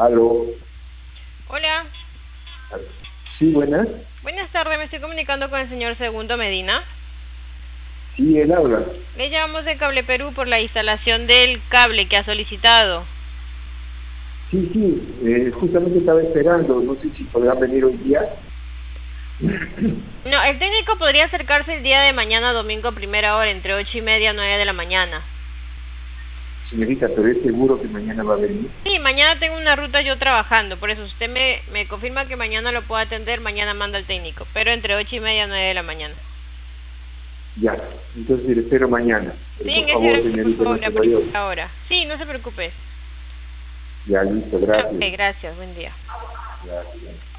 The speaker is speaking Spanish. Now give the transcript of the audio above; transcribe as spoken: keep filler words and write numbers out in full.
Aló. Hola, Sí, buenas. buenas tardes, me estoy comunicando con el señor Segundo Medina. Sí, él habla. Le llamamos de Cable Perú por la instalación del cable que ha solicitado. Sí, sí, eh, justamente estaba esperando. No sé si podrán venir hoy día. No, el técnico podría acercarse el día de mañana domingo a primera hora, entre ocho y media a nueve de la mañana. Señorita, pero es seguro que mañana va a venir. Sí, mañana tengo una ruta yo trabajando, por eso si usted me, me confirma que mañana lo puedo atender, mañana manda el técnico, pero entre ocho y media a nueve de la mañana. Ya, entonces le espero mañana. Sí, Pero por en ese favor, horario, por señorita, no favor, se a vaya. primera hora. Sí, no se preocupe. Ya, listo, Ok, gracias. gracias, buen día. Gracias.